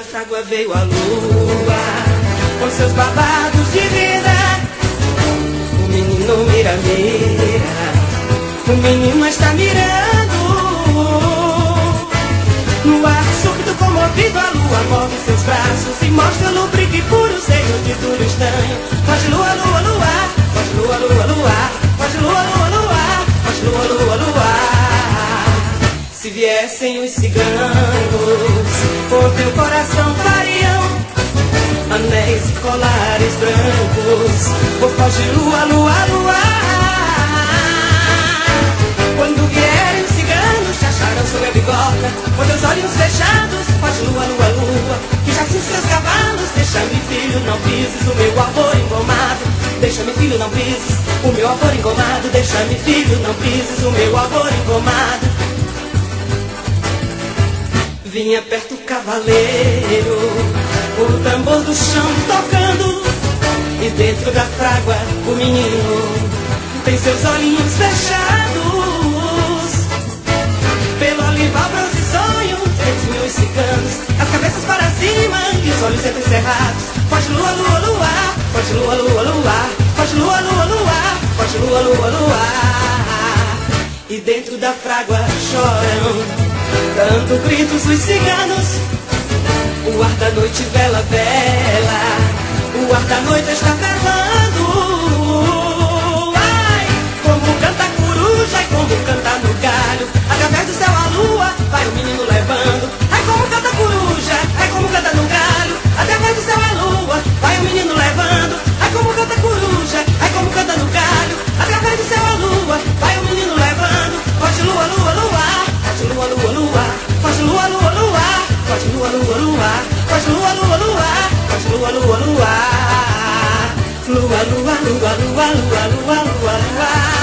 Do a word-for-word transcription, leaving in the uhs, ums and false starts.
frágua veio a lua, com seus babados de vida. O menino mira, mira, o menino está mirando. No ar súbito comovido, a lua move seus braços e mostra o lubrique puro, seio de duro estranho. Faz lua, lua, lua, faz lua, lua, lua, faz lua, lua, lua, faz lua, lua, lua. Se viessem os ciganos, por teu coração fariam anéis e colares brancos, por foge lua, lua, lua. Quando vierem os ciganos, te acharão sobre a bigorna, com teus olhos fechados, faz lua, lua, lua, que já se seus cavalos. Deixa-me, filho, não pises o meu amor engomado. Deixa-me, filho, não pises o meu amor engomado. Deixa-me, filho, não pises o meu amor engomado. Vinha perto o cavaleiro, o tambor do chão tocando, e dentro da frágua o menino tem seus olhinhos fechados. Pelo olival, bronze sonho, eles mil ciganos, as cabeças para cima e os olhos entrecerrados. Faz lua, lua, lua, faz lua, lua, lua, faz lua, lua, lua, faz lua, lua, lua. E dentro da frágua choram tanto gritos os ciganos. O ar da noite vela, vela, o ar da noite está velando. Ai, como canta a coruja e como canta no galho, através do céu a lua vai o menino levando. Ai, como canta a coruja, ai, como canta no galho, através do céu a lua vai o menino levando. Ai, como canta a coruja, ai, como canta no galho, através do céu a lua vai o menino levando. Faz lua, lua, lua, faz lua, lua, lua, faz lua, lua, lua, faz lua, lua, lua, faz lua, lua, lua, faz lua, lua, lua, lua, lua, lua, lua, lua, lua, lua, lua.